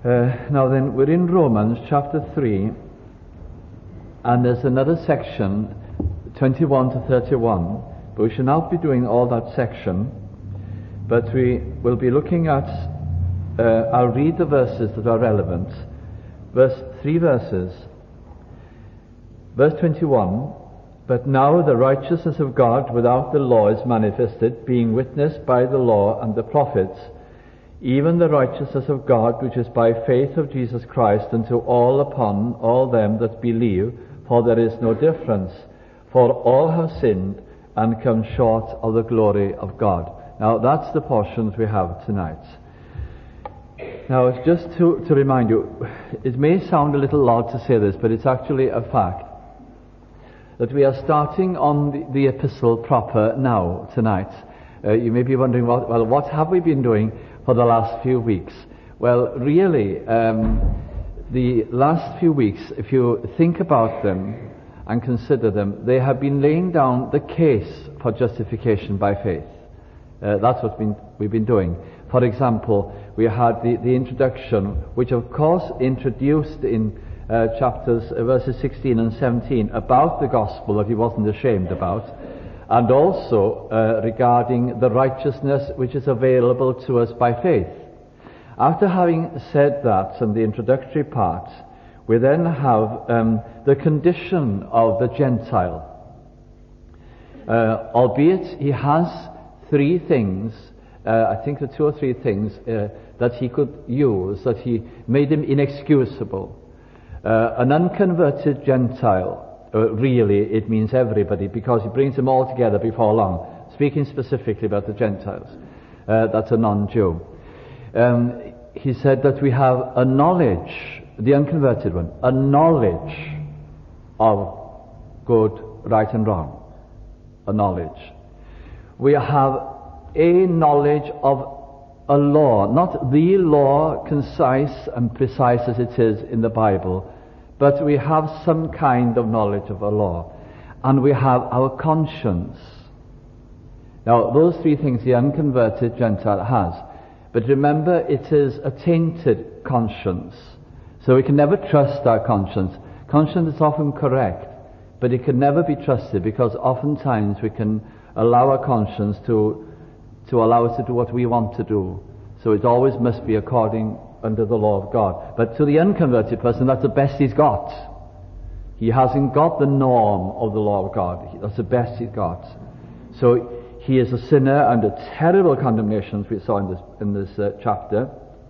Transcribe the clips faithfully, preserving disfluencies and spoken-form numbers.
Uh, now then, we're in Romans chapter three, and there's another section, twenty-one to thirty-one, but we shall not be doing all that section, but we will be looking at, uh, I'll read the verses that are relevant, verse, three verses. Verse twenty-one, but now the righteousness of God without the law is manifested, being witnessed by the law and the prophets, even the righteousness of God which is by faith of Jesus Christ unto all upon all them that believe, for there is no difference. For all have sinned and come short of the glory of God. Now that's the portions we have tonight. Now it's just to, to remind you, it may sound a little odd to say this, but it's actually a fact, that we are starting on the, the epistle proper now, tonight. Uh, you may be wondering, well, well, what have we been doing for the last few weeks? Well, really, um, the last few weeks, if you think about them and consider them, they have been laying down the case for justification by faith. Uh, that's what been, we've been doing. For example, we had the, the introduction, which of course introduced in uh, chapters, uh, verses sixteen and seventeen, about the gospel that he wasn't ashamed about, and also uh, regarding the righteousness which is available to us by faith. After having said that and the introductory part, we then have um, the condition of the Gentile. Uh, albeit he has three things, uh, I think the two or three things uh, that he could use, that he made him inexcusable. Uh, an unconverted Gentile, Uh, really, it means everybody, because he brings them all together before long, speaking specifically about the Gentiles. Uh, that's a non-Jew. Um, he said that we have a knowledge, the unconverted one, a knowledge of good, right and wrong. A knowledge. We have a knowledge of a law, not the law, concise and precise as it is in the Bible, but we have some kind of knowledge of a law. And we have our conscience. Now, those three things the unconverted Gentile has. But remember, it is a tainted conscience. So we can never trust our conscience. Conscience is often correct, but it can never be trusted, because oftentimes we can allow our conscience to, to allow us to do what we want to do. So it always must be according under the law of God. But to the unconverted person, that's the best he's got. He hasn't got the norm of the law of God. That's the best he's got. So he is a sinner under terrible condemnations we saw in this, in this uh, chapter.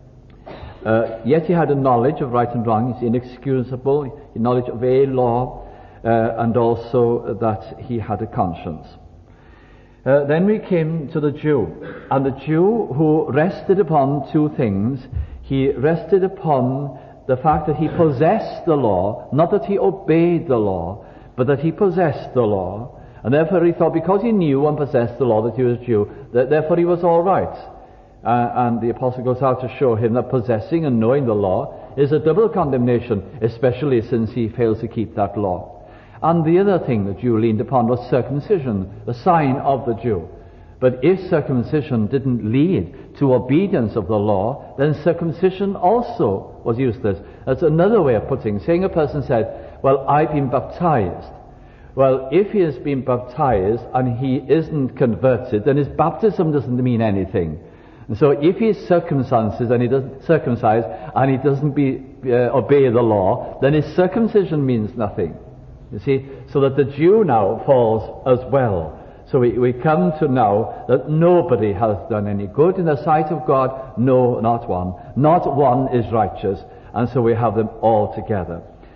Uh, yet he had a knowledge of right and wrong. He's inexcusable. A knowledge of a law, uh, and also that he had a conscience. Uh, then we came to the Jew. And the Jew who rested upon two things. He rested upon the fact that he possessed the law, not that he obeyed the law, but that he possessed the law. And therefore he thought, because he knew and possessed the law, that he was Jew, that therefore he was all right. Uh, and the apostle goes out to show him that possessing and knowing the law is a double condemnation, especially since he fails to keep that law. And the other thing the Jew leaned upon was circumcision, the sign of the Jew. But if circumcision didn't lead to obedience of the law, then circumcision also was useless. That's another way of putting it. Saying a person said, well, I've been baptized. Well, if he has been baptized and he isn't converted, then his baptism doesn't mean anything. And so if he is circumcised and he doesn't circumcised and he doesn't be, uh, obey the law, then his circumcision means nothing. You see, so that the Jew now falls as well. So we, we come to now that nobody has done any good in the sight of God, no, not one. Not one is righteous, and so we have them all together.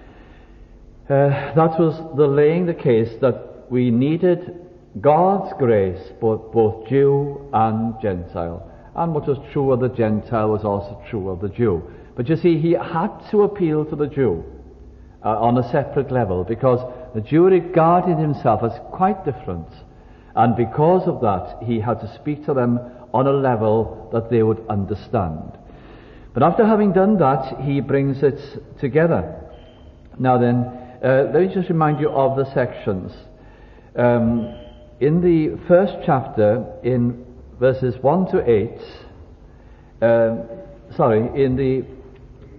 Uh, that was the laying the case that we needed God's grace, both, both Jew and Gentile. And what was true of the Gentile was also true of the Jew. But you see, he had to appeal to the Jew uh, on a separate level, because the Jew regarded himself as quite different. And because of that, he had to speak to them on a level that they would understand. But after having done that, he brings it together. Now then, uh, let me just remind you of the sections. Um, in the first chapter, in verses one to eight, uh, sorry, in the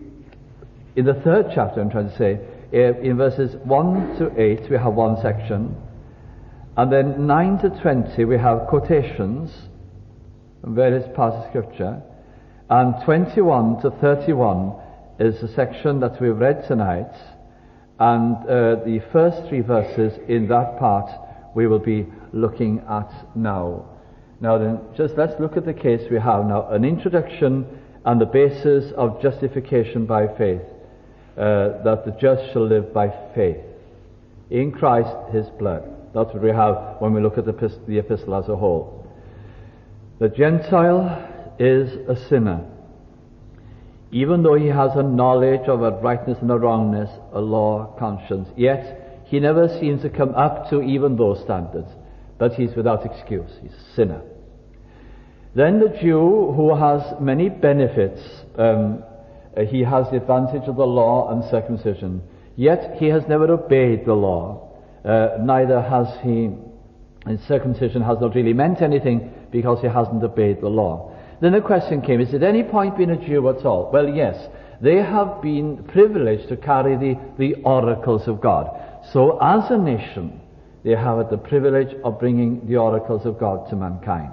in the third chapter, I'm trying to say, in verses one to eight, we have one section. And then nine to twenty, we have quotations from various parts of Scripture. And twenty-one to thirty-one is the section that we've read tonight. And uh, the first three verses in that part we will be looking at now. Now then, just let's look at the case we have now. An introduction and the basis of justification by faith. Uh, that the just shall live by faith. In Christ, His blood. That's what we have when we look at the, the epistle as a whole. The Gentile is a sinner. Even though he has a knowledge of a rightness and a wrongness, a law, conscience, yet he never seems to come up to even those standards. But he's without excuse. He's a sinner. Then the Jew, who has many benefits, um, he has the advantage of the law and circumcision, yet he has never obeyed the law. Uh, neither has he, and circumcision has not really meant anything because he hasn't obeyed the law. Then the question came, is it any point being a Jew at all? Well, yes, they have been privileged to carry the, the oracles of God. So as a nation, they have had the privilege of bringing the oracles of God to mankind.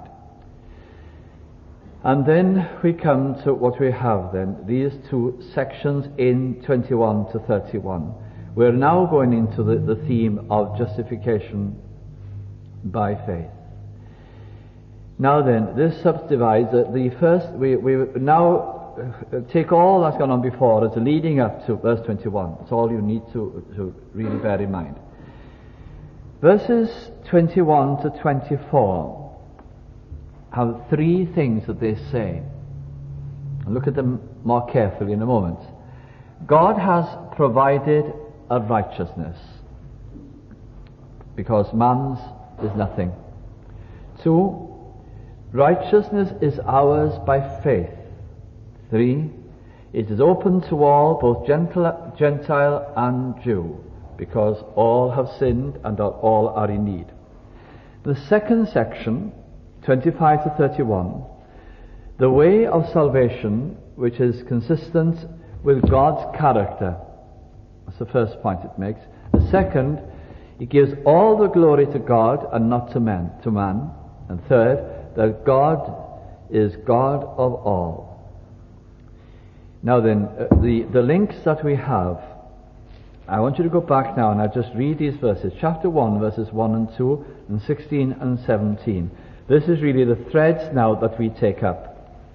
And then we come to what we have then, these two sections in twenty-one to thirty-one. We're now going into the, the theme of justification by faith. Now then, this subdivides uh, the first, we, we now take all that's gone on before as leading up to verse twenty-one. That's all you need to, to really bear in mind. Verses twenty-one to twenty-four have three things that they say. I'll look at them more carefully in a moment. God has provided a righteousness because man's is nothing. Two, righteousness is ours by faith. Three, it is open to all, both Gentile and Jew, because all have sinned and all are in need. The second section, twenty-five to thirty-one, the way of salvation which is consistent with God's character. That's the first point it makes. The second, it gives all the glory to God and not to man. To man. And third, that God is God of all. Now then, uh, the, the links that we have, I want you to go back now and I just read these verses. Chapter one, verses one and two, and sixteen and seventeen. This is really the threads now that we take up.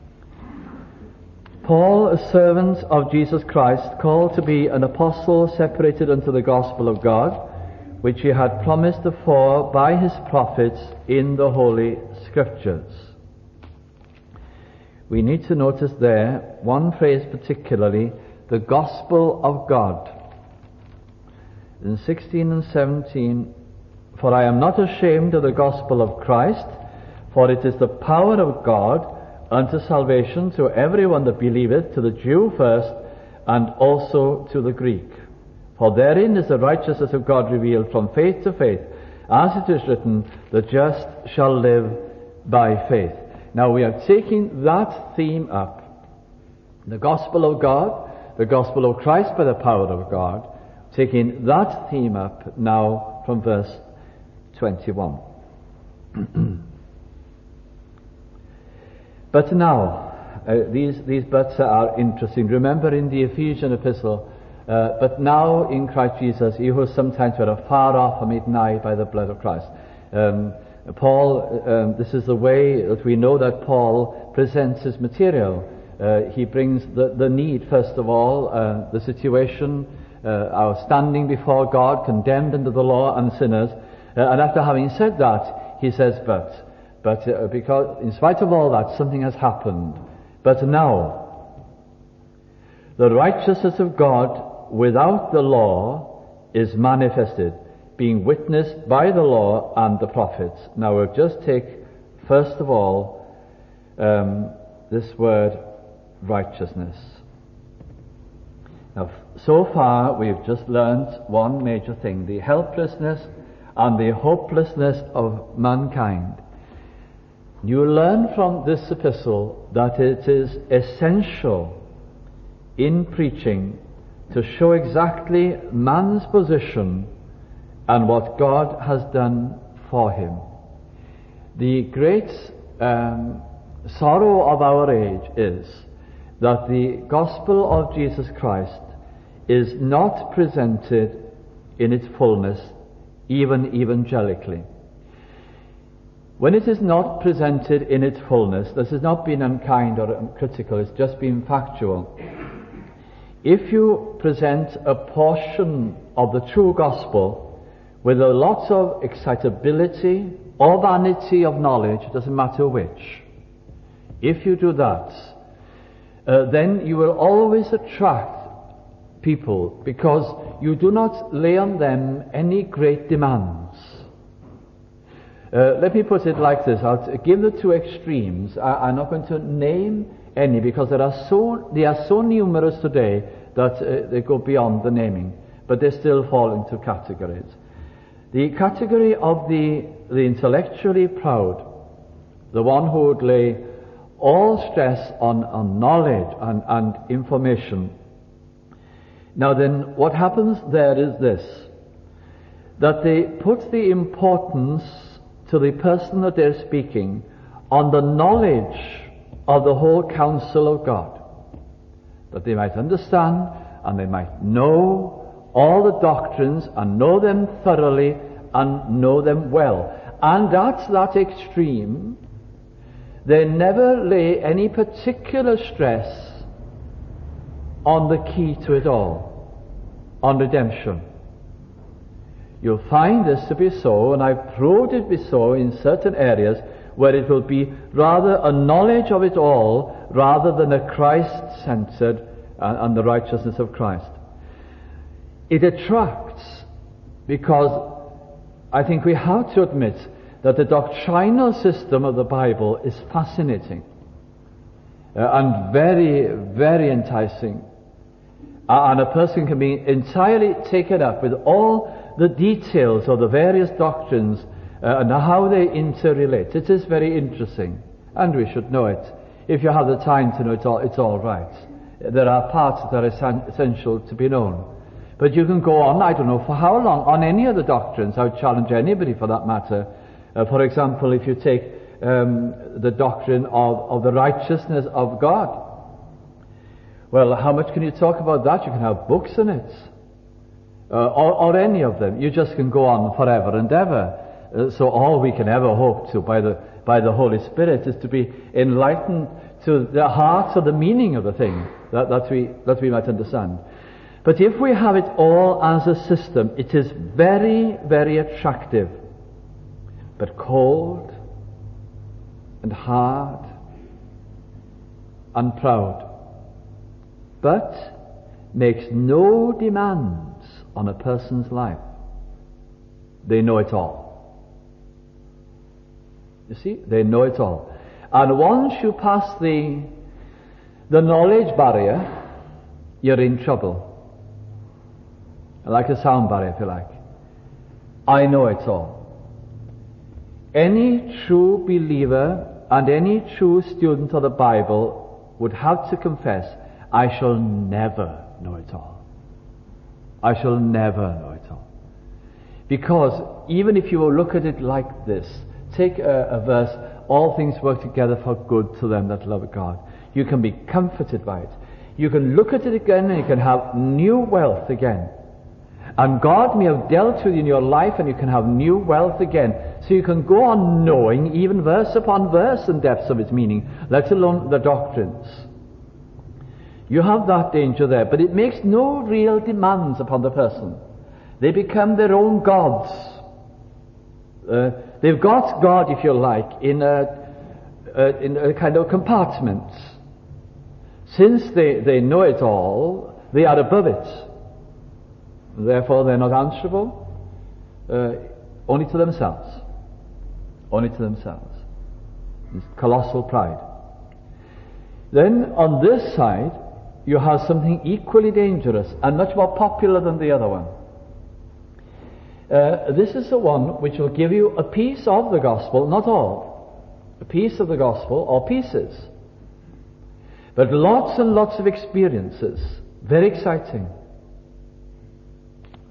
Paul, a servant of Jesus Christ, called to be an apostle, separated unto the gospel of God, which he had promised afore by his prophets in the Holy Scriptures. We need to notice there one phrase particularly, the gospel of God. In sixteen and seventeen, for I am not ashamed of the gospel of Christ, for it is the power of God unto salvation to everyone that believeth, to the Jew first, and also to the Greek. For therein is the righteousness of God revealed from faith to faith, as it is written, the just shall live by faith. Now we are taking that theme up, the gospel of God, the gospel of Christ by the power of God, taking that theme up now from verse twenty-one. But now, uh, these, these buts are interesting. Remember in the Ephesian epistle, uh, but now in Christ Jesus, ye who sometimes were afar off are made nigh by the blood of Christ. Um, Paul, um, this is the way that we know that Paul presents his material. Uh, he brings the, the need, first of all, uh, the situation, uh, our standing before God, condemned under the law and sinners. Uh, and after having said that, he says, but, but uh, because in spite of all that, something has happened. But now, the righteousness of God without the law is manifested, being witnessed by the law and the prophets. Now we'll just take, first of all, um, this word, righteousness. Now, so far we've just learnt one major thing, the helplessness and the hopelessness of mankind. You learn from this epistle that it is essential in preaching to show exactly man's position and what God has done for him. The great um, sorrow of our age is that the gospel of Jesus Christ is not presented in its fullness, even evangelically. When it is not presented in its fullness, this has not been unkind or critical, it's just been factual. If you present a portion of the true gospel with a lot of excitability or vanity of knowledge, it doesn't matter which, if you do that, uh, then you will always attract people, because you do not lay on them any great demands. Uh, let me put it like this. I'll t- give the two extremes. I- I'm not going to name any, because there are so they are so numerous today that uh, they go beyond the naming, but they still fall into categories. The category of the, the intellectually proud, the one who would lay all stress on, on knowledge and, and information. Now then, what happens there is this, that they put the importance to the person that they're speaking on the knowledge of the whole counsel of God, that they might understand and they might know all the doctrines and know them thoroughly and know them well. And at that extreme, they never lay any particular stress on the key to it all, on redemption. You'll find this to be so, and I've proved it to be so in certain areas where it will be rather a knowledge of it all rather than a Christ-centered and, and the righteousness of Christ. It attracts, because I think we have to admit that the doctrinal system of the Bible is fascinating uh, and very, very enticing. Uh, and a person can be entirely taken up with all the details of the various doctrines uh, and how they interrelate. It is very interesting, and we should know it. If you have the time to know it all, it's all right. There are parts that are essential to be known. But you can go on, I don't know for how long, on any of the doctrines. I would challenge anybody for that matter. Uh, for example, if you take um, the doctrine of, of the righteousness of God. Well, how much can you talk about that? You can have books in it. Uh, or, or any of them. You just can go on forever and ever. Uh, so all we can ever hope to by the by the Holy Spirit is to be enlightened to the heart of the meaning of the thing, that, that we that we might understand. But if we have it all as a system, it is very, very attractive, but cold and hard and proud, but makes no demands on a person's life. They know it all. You see, they know it all. And once you pass the the knowledge barrier, you're in trouble. Like a sound barrier, if you like. I know it all. Any true believer and any true student of the Bible would have to confess, I shall never know it all. I shall never know it all. Because even if you will look at it like this, take a, a verse, all things work together for good to them that love God. You can be comforted by it. You can look at it again and you can have new wealth again. And God may have dealt with you in your life and you can have new wealth again. So you can go on knowing even verse upon verse the depths of its meaning, let alone the doctrines. You have that danger there, but it makes no real demands upon the person. They become their own gods. Uh, they've got God, if you like, in a, uh, in a kind of compartment. Since they, they know it all, they are above it. Therefore, they're not answerable uh, only to themselves. Only to themselves. It's colossal pride. Then, on this side, you have something equally dangerous and much more popular than the other one. Uh, this is the one which will give you a piece of the gospel, not all, a piece of the gospel or pieces, but lots and lots of experiences, very exciting,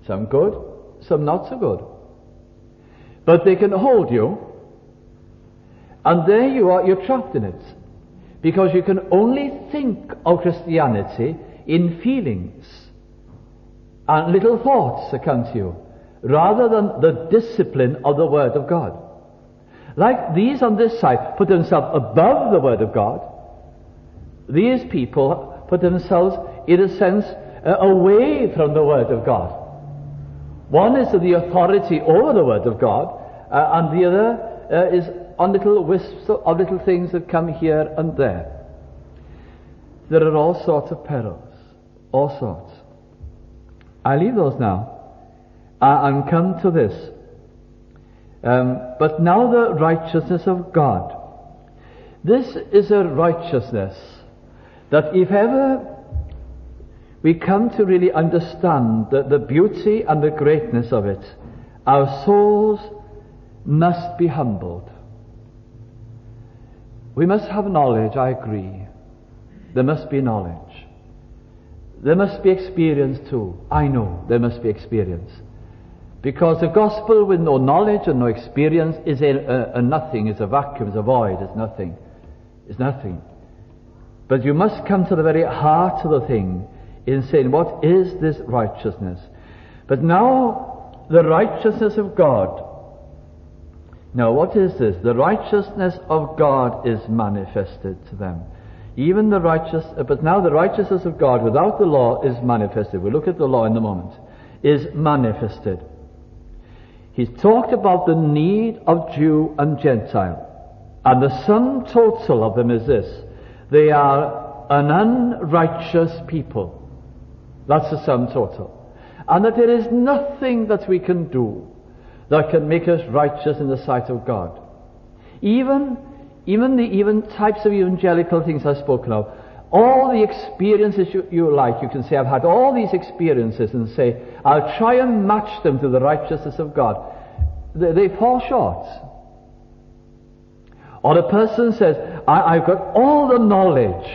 Some good, some not so good. But they can hold you, and there you are, you're trapped in it. Because you can only think of Christianity in feelings and little thoughts that come to you, rather than the discipline of the Word of God. Like these on this side put themselves above the Word of God, these people put themselves, in a sense, uh, away from the Word of God. One is the authority over the Word of God, uh, and the other uh, is on little wisps of little things that come here and there. There are all sorts of perils, all sorts. I leave those now uh, and come to this. Um, but now the righteousness of God. This is a righteousness that if ever we come to really understand the, the beauty and the greatness of it, our souls must be humbled. We must have knowledge, I agree. There must be knowledge. There must be experience too. I know there must be experience. Because the gospel with no knowledge and no experience is a, a, a nothing, is a vacuum, is a void, is nothing. Is nothing. But you must come to the very heart of the thing in saying, what is this righteousness? But now, the righteousness of God. Now, what is this? The righteousness of God is manifested to them. Even the righteous, but now the righteousness of God without the law is manifested. We'll look at the law in a moment. Is manifested. He's talked about the need of Jew and Gentile. And the sum total of them is this. They are an unrighteous people. That's the sum total. And that there is nothing that we can do that can make us righteous in the sight of God. Even, even the even types of evangelical things I've spoken of, all the experiences you, you like, you can say, I've had all these experiences, and say, I'll try and match them to the righteousness of God. They, they fall short. Or a person says, I, I've got all the knowledge,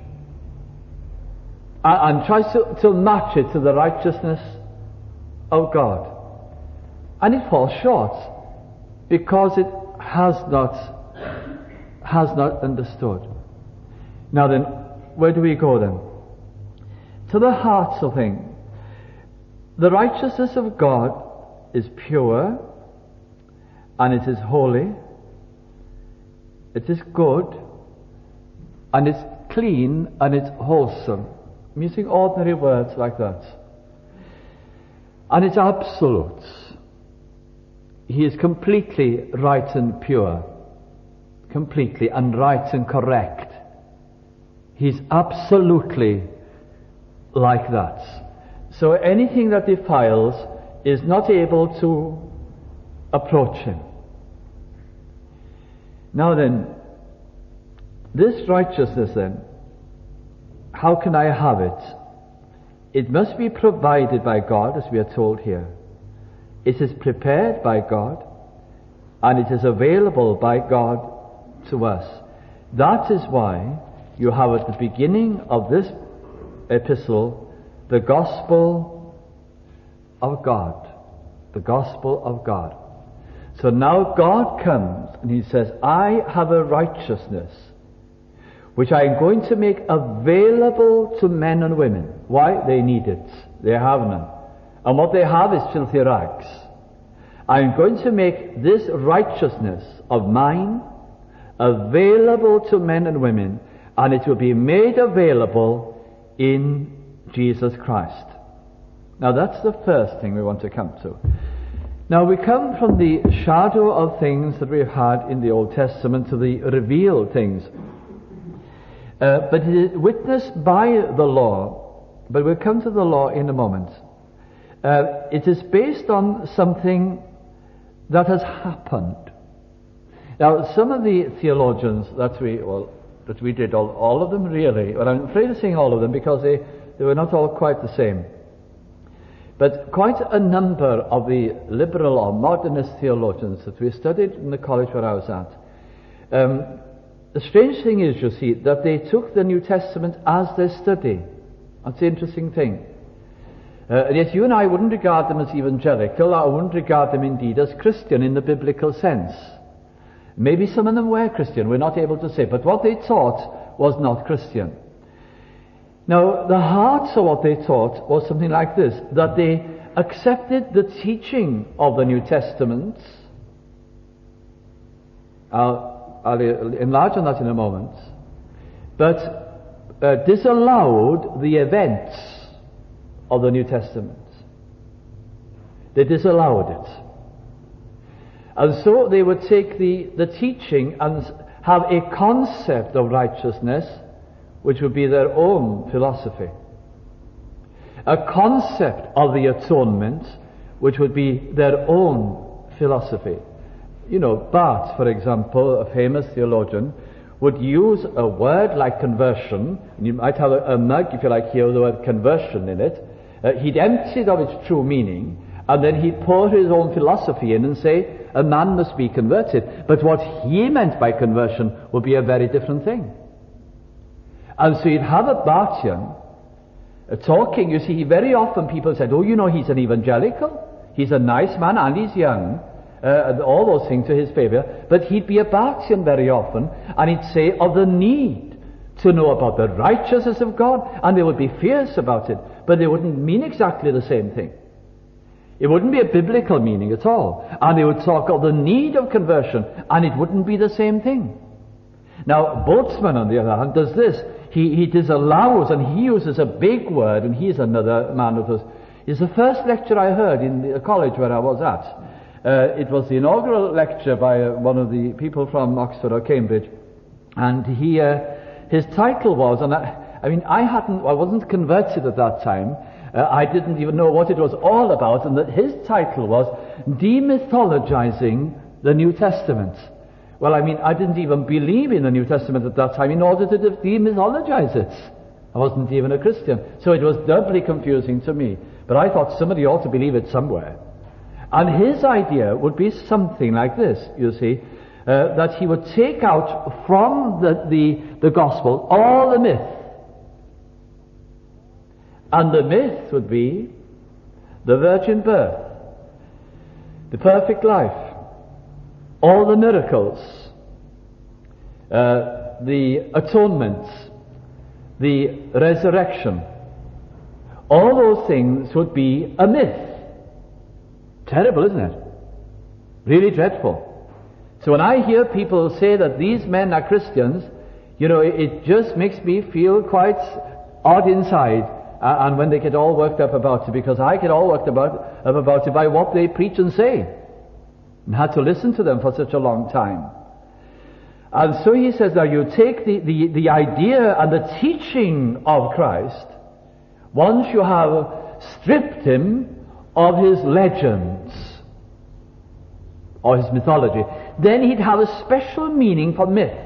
and, and tries to, to match it to the righteousness of God. And it falls short, because it has not, has not understood. Now then, where do we go then? To the heart of things. The righteousness of God is pure, and it is holy, it is good, and it's clean, and it's wholesome. I'm using ordinary words like that. And it's absolute. He is completely right and pure, completely, and right and correct. He's absolutely like that. So anything that defiles is not able to approach him. Now then, this righteousness then, how can I have it? It must be provided by God, as we are told here. It is prepared by God, and it is available by God to us. That is why you have at the beginning of this epistle the gospel of God. The gospel of God. So now God comes and he says, I have a righteousness which I am going to make available to men and women. Why? They need it. They have none. And what they have is filthy rags. I am going to make this righteousness of mine available to men and women, and it will be made available in Jesus Christ. Now that's the first thing we want to come to. Now we come from the shadow of things that we've had in the Old Testament to the revealed things. Uh, but it is witnessed by the law, but we'll come to the law in a moment. Uh, it is based on something that has happened. Now some of the theologians that we, well, that we did, all, all of them really, but I'm afraid of saying all of them because they, they were not all quite the same. But quite a number of the liberal or modernist theologians that we studied in the college where I was at, um, the strange thing is, you see, that they took the New Testament as their study. That's the interesting thing. Uh, yet you and I wouldn't regard them as evangelical. I wouldn't regard them indeed as Christian in the biblical sense. Maybe some of them were Christian, we're not able to say, but what they taught was not Christian. Now, the heart of what they taught was something like this, that they accepted the teaching of the New Testament. I'll, I'll enlarge on that in a moment. But uh, disallowed the events of the New Testament. They disallowed it. And so they would take the, the teaching and have a concept of righteousness which would be their own philosophy. A concept of the atonement which would be their own philosophy. You know, Barth, for example, a famous theologian, would use a word like conversion, and you might have a, a mug, if you like, here with the word conversion in it. Uh, he'd empty it of its true meaning, and then he'd pour his own philosophy in and say, a man must be converted. But what he meant by conversion would be a very different thing. And so you'd have a Barthian uh, talking. You see, very often people said, oh, you know, he's an evangelical. He's a nice man and he's young. Uh, and all those things to his favour. But he'd be a Barthian very often, and he'd say of the need to know about the righteousness of God, and they would be fierce about it, but they wouldn't mean exactly the same thing. It wouldn't be a biblical meaning at all. And they would talk of the need of conversion, and it wouldn't be the same thing. Now, Boltzmann, on the other hand, does this. He, he disallows, and he uses a big word, and he's another man of us. It's the first lecture I heard in the college where I was at. Uh, it was the inaugural lecture by uh, one of the people from Oxford or Cambridge, and he, uh, his title was, and I, I mean, I hadn't, I wasn't converted at that time. Uh, I didn't even know what it was all about, and that his title was Demythologizing the New Testament. Well, I mean, I didn't even believe in the New Testament at that time in order to demythologize it. I wasn't even a Christian, so it was doubly confusing to me. But I thought somebody ought to believe it somewhere. And his idea would be something like this, you see, uh, that he would take out from the, the, the gospel all the myth. And the myth would be the virgin birth, the perfect life, all the miracles, uh, the atonement, the resurrection. All those things would be a myth. Terrible, isn't it? Really dreadful. So when I hear people say that these men are Christians, you know, it, it just makes me feel quite odd inside. Uh, and when they get all worked up about it, because I get all worked about, up about it by what they preach and say, and had to listen to them for such a long time. And so he says that you take the, the, the idea and the teaching of Christ, once you have stripped him of his legends or his mythology, then he'd have a special meaning for myth.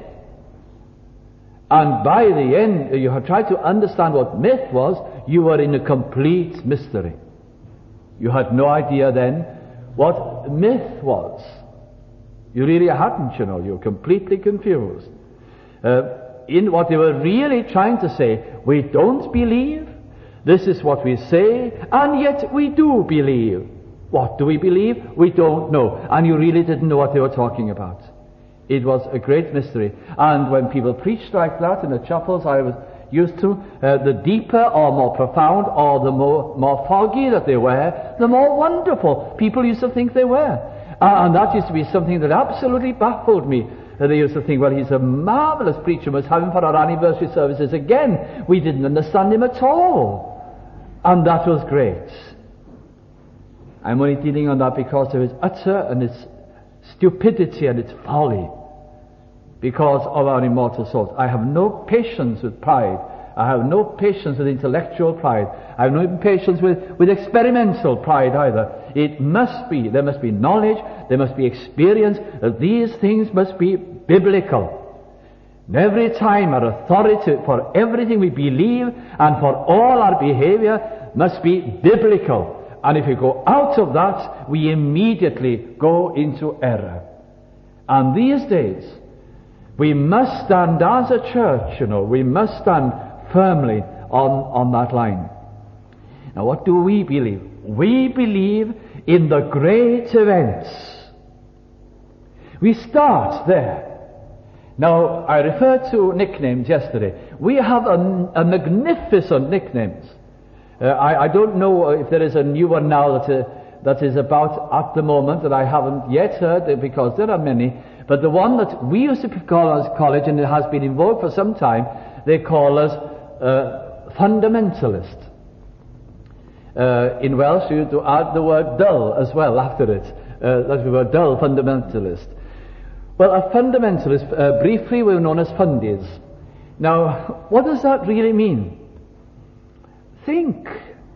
And by the end, you have tried to understand what myth was, you were in a complete mystery. You had no idea then what myth was. You really hadn't, you know, you were completely confused. Uh, in what they were really trying to say, we don't believe, this is what we say, and yet we do believe. What do we believe? We don't know. And you really didn't know what they were talking about. It was a great mystery. And when people preached like that in the chapels I was used to, uh, the deeper or more profound or the more, more foggy that they were, the more wonderful people used to think they were. Uh, and that used to be something that absolutely baffled me. Uh, they used to think, well, he's a marvelous preacher, must have him for our anniversary services again. We didn't understand him at all. And that was great. I'm only dealing on that because of its utter and its stupidity and its folly. Because of our immortal souls. I have no patience with pride. I have no patience with intellectual pride. I have no patience with, with experimental pride either. It must be, there must be knowledge, there must be experience. These things must be biblical. And every time our authority for everything we believe and for all our behavior must be biblical. And if we go out of that, we immediately go into error. And these days, we must stand as a church, you know, we must stand firmly on, on that line. Now what do we believe? We believe in the great events. We start there. Now, I referred to nicknames yesterday. We have a, a magnificent nicknames. Uh, I, I don't know if there is a new one now that, uh, that is about at the moment that I haven't yet heard, because there are many. But the one that we used to call as college, and it has been in vogue for some time, they call us uh, fundamentalist. Uh, in Welsh, you have to add the word dull as well after it. Uh, that's the word dull, fundamentalist. Well, a fundamentalist, uh, briefly we were known as fundies. Now, what does that really mean? Think.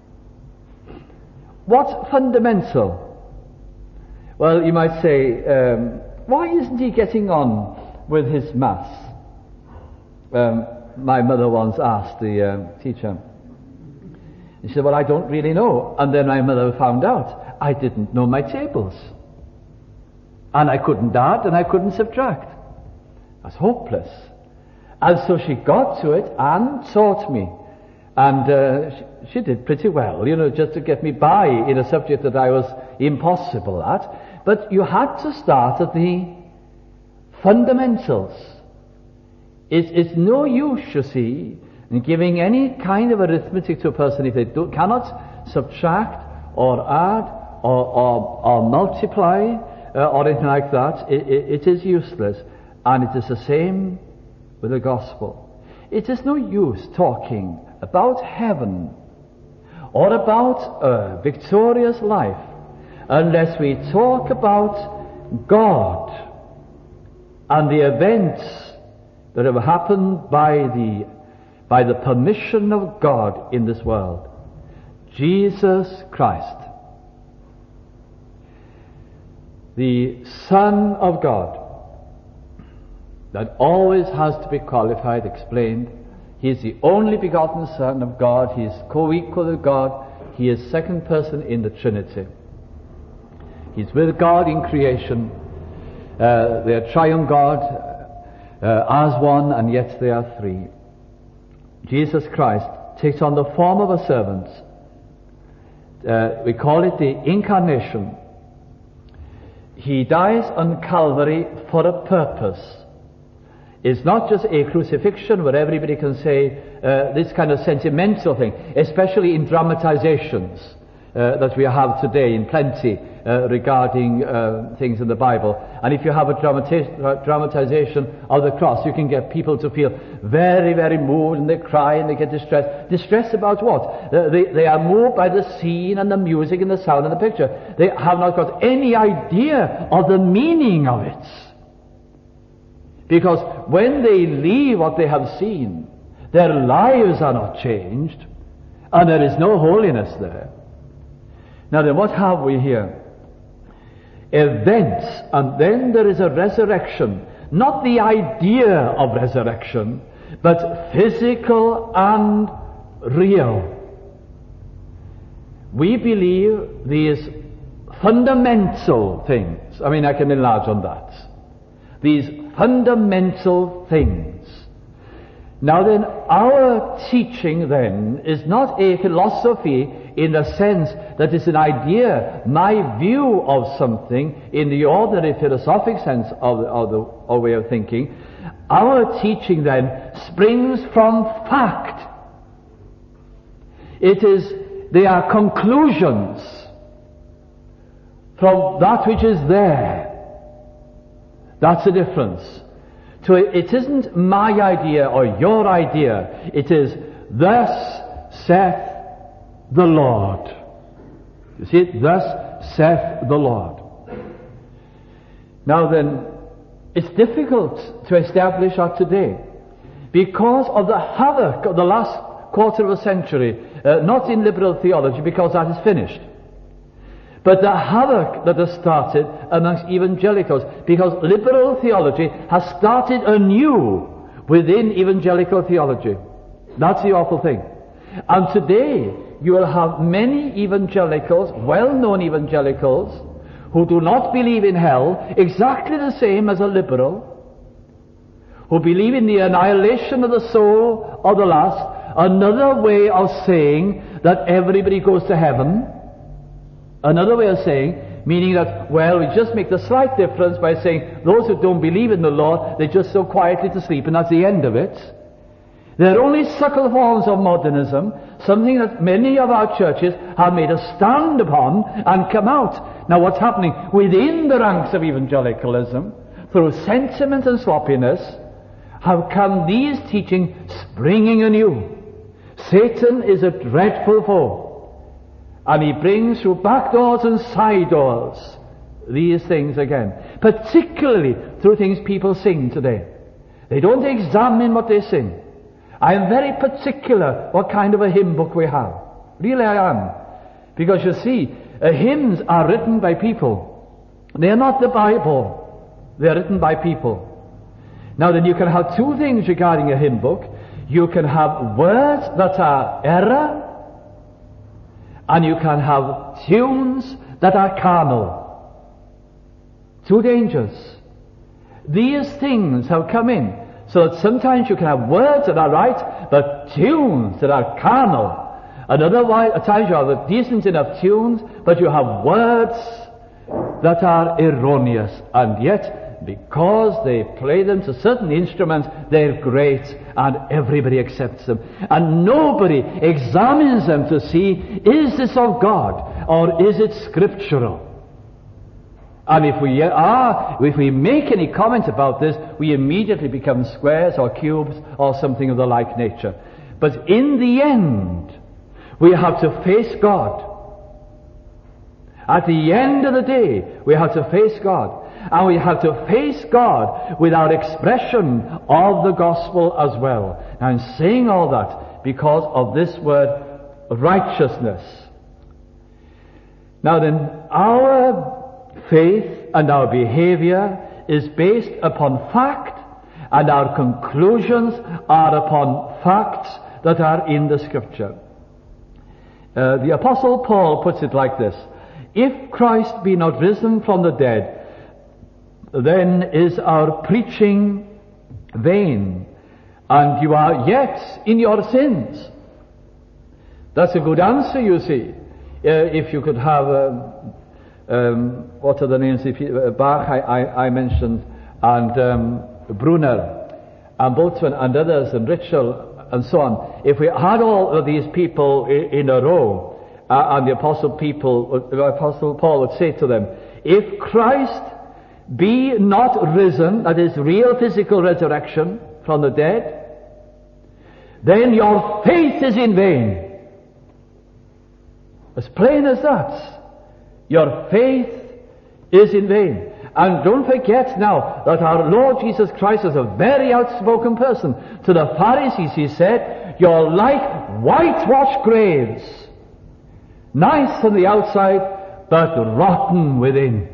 What's fundamental? Well, you might say, um, why isn't he getting on with his maths? Um, my mother once asked the um, teacher. She said, well, I don't really know. And then my mother found out I didn't know my tables. And I couldn't add and I couldn't subtract. That's hopeless. And so she got to it and taught me. And uh, she, she did pretty well, you know, just to get me by in a subject that I was impossible at. But you had to start at the fundamentals. It's, it's no use, you see, in giving any kind of arithmetic to a person if they do, cannot subtract or add or, or, or multiply uh, or anything like that. It, it, it is useless. And it is the same with the gospel. It is no use talking about heaven or about a victorious life unless we talk about God and the events that have happened by the by the permission of God in this world. Jesus Christ, the Son of God, that always has to be qualified, explained. He is the only begotten Son of God. He is co-equal with God. He is second person in the Trinity. He's with God in creation. Uh, they are triune God uh, as one, and yet they are three. Jesus Christ takes on the form of a servant. Uh, we call it the incarnation. He dies on Calvary for a purpose. It's not just a crucifixion where everybody can say uh, this kind of sentimental thing, especially in dramatizations uh, that we have today in plenty uh, regarding uh, things in the Bible. And if you have a dramati- dramatization of the cross, you can get people to feel very, very moved, and they cry and they get distressed. Distressed about what? Uh, they, they are moved by the scene and the music and the sound and the picture. They have not got any idea of the meaning of it. Because when they leave what they have seen, their lives are not changed, and there is no holiness there. Now then, what have we here? Events, and then there is a resurrection. Not the idea of resurrection, but physical and real. We believe these fundamental things. I mean, I can enlarge on that. These fundamental things. Now then, our teaching then is not a philosophy in the sense that it's an idea, my view of something in the ordinary philosophic sense of, of the of way of thinking. Our teaching then springs from fact. It is, they are conclusions from that which is there. That's the difference. So it isn't my idea or your idea. It is, thus saith the Lord. You see it? Thus saith the Lord. Now then, it's difficult to establish that today because of the havoc of the last quarter of a century, uh, not in liberal theology, because that is finished. But the havoc that has started amongst evangelicals, because liberal theology has started anew within evangelical theology. That's the awful thing. And today, you will have many evangelicals, well-known evangelicals, who do not believe in hell, exactly the same as a liberal, who believe in the annihilation of the soul of the last, another way of saying that everybody goes to heaven. Another way of saying, meaning that, well, we just make the slight difference by saying those who don't believe in the Lord, they just go quietly to sleep, and that's the end of it. They're only subtle forms of modernism, something that many of our churches have made a stand upon and come out. Now what's happening within the ranks of evangelicalism, through sentiment and sloppiness, have come these teachings springing anew. Satan is a dreadful foe. And he brings through back doors and side doors these things again. Particularly through things people sing today. They don't examine what they sing. I am very particular what kind of a hymn book we have. Really I am. Because you see, uh, hymns are written by people. They are not the Bible. They are written by people. Now then, you can have two things regarding a hymn book. You can have words that are error, and you can have tunes that are carnal. Two dangers. These things have come in, so that sometimes you can have words that are right, but tunes that are carnal. And otherwise, at times you have decent enough tunes, but you have words that are erroneous. And yet, because they play them to certain instruments, they're great, and everybody accepts them. And nobody examines them to see, is this of God, or is it scriptural? And if we are, if we make any comment about this, we immediately become squares or cubes or something of the like nature. But in the end, we have to face God. At the end of the day, we have to face God. And we have to face God with our expression of the gospel as well. Now, I'm saying all that because of this word, righteousness. Now then, our faith and our behavior is based upon fact, and our conclusions are upon facts that are in the Scripture. Uh, the Apostle Paul puts it like this: if Christ be not risen from the dead, then is our preaching vain, and you are yet in your sins. That's a good answer, you see. Uh, if you could have, um, um, what are the names? Uh, Bach, I, I, I mentioned, and um, Brunner, and Boltzmann, and others, and Ritschl, and so on. If we had all of these people in, in a row, uh, and the Apostle people, the Apostle Paul would say to them, if Christ be not risen, that is real physical resurrection from the dead, then your faith is in vain. As plain as that. Your faith is in vain. And don't forget now that our Lord Jesus Christ is a very outspoken person. To the Pharisees he said, you're like whitewashed graves, nice on the outside, but rotten within.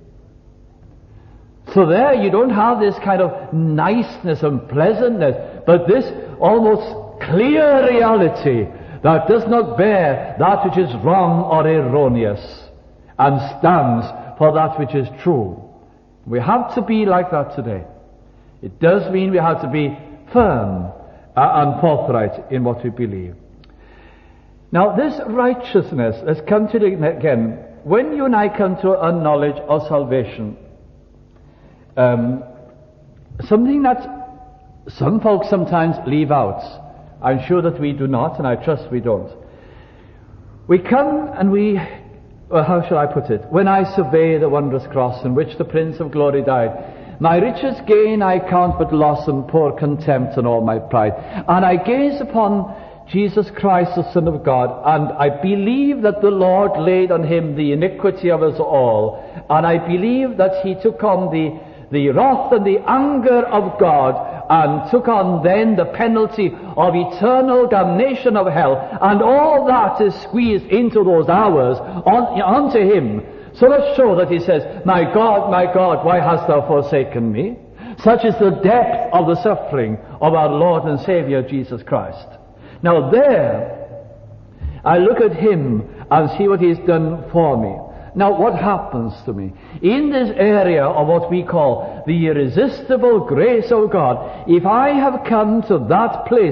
So there you don't have this kind of niceness and pleasantness, but this almost clear reality that does not bear that which is wrong or erroneous and stands for that which is true. We have to be like that today. It does mean we have to be firm and forthright in what we believe. Now this righteousness, let's come to it again. When you and I come to a knowledge of salvation, Um, something that some folks sometimes leave out, I'm sure that we do not, and I trust we don't. We come and we, well, how shall I put it? When I survey the wondrous cross in which the Prince of Glory died, my riches gain I count but loss, and poor contempt and all my pride. And I gaze upon Jesus Christ, the Son of God, and I believe that the Lord laid on him the iniquity of us all, and I believe that he took on the the wrath and the anger of God, and took on then the penalty of eternal damnation of hell, and all that is squeezed into those hours on, onto him. So let's show that he says, my God, my God, why hast thou forsaken me? Such is the depth of the suffering of our Lord and Savior Jesus Christ. Now there, I look at him and see what he's done for me. Now what happens to me? In this area of what we call the irresistible grace of God, if I have come to that place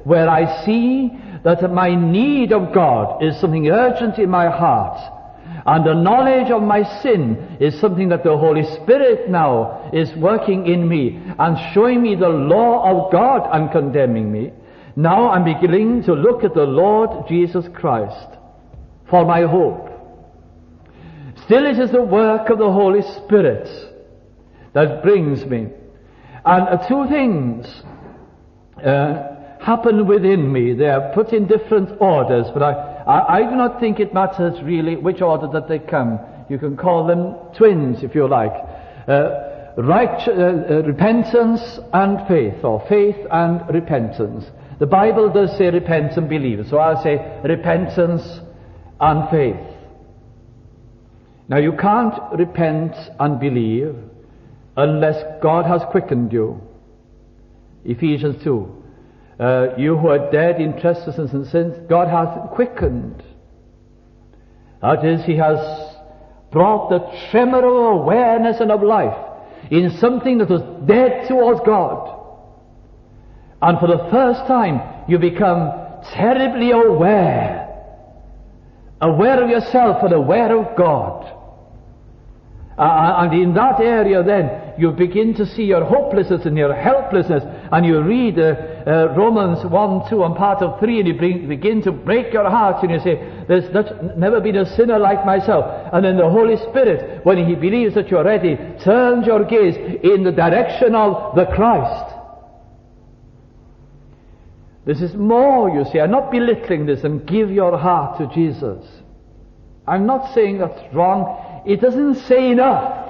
where I see that my need of God is something urgent in my heart, and the knowledge of my sin is something that the Holy Spirit now is working in me and showing me the law of God and condemning me. Now I'm beginning to look at the Lord Jesus Christ for my hope. Still it is the work of the Holy Spirit that brings me. And uh, two things uh, happen within me. They are put in different orders, but I, I, I do not think it matters really which order that they come. You can call them twins if you like. Uh, right, uh, uh, repentance and faith, or faith and repentance. The Bible does say repent and believe, so I'll say repentance and faith. Now you can't repent and believe unless God has quickened you. Ephesians two. Uh, you who are dead in trespasses and sins, God has quickened. That is, He has brought the tremor of awareness and of life in something that was dead towards God. And for the first time, you become terribly aware. Aware of yourself and aware of God. Uh, and in that area then, you begin to see your hopelessness and your helplessness, and you read uh, uh, Romans one, two and part of three, and you bring, begin to break your heart, and you say, there's not, never been a sinner like myself. And then the Holy Spirit, when He believes that you're ready, turns your gaze in the direction of the Christ. This is more, you see. I'm not belittling this, and give your heart to Jesus. I'm not saying that's wrong. It doesn't say enough.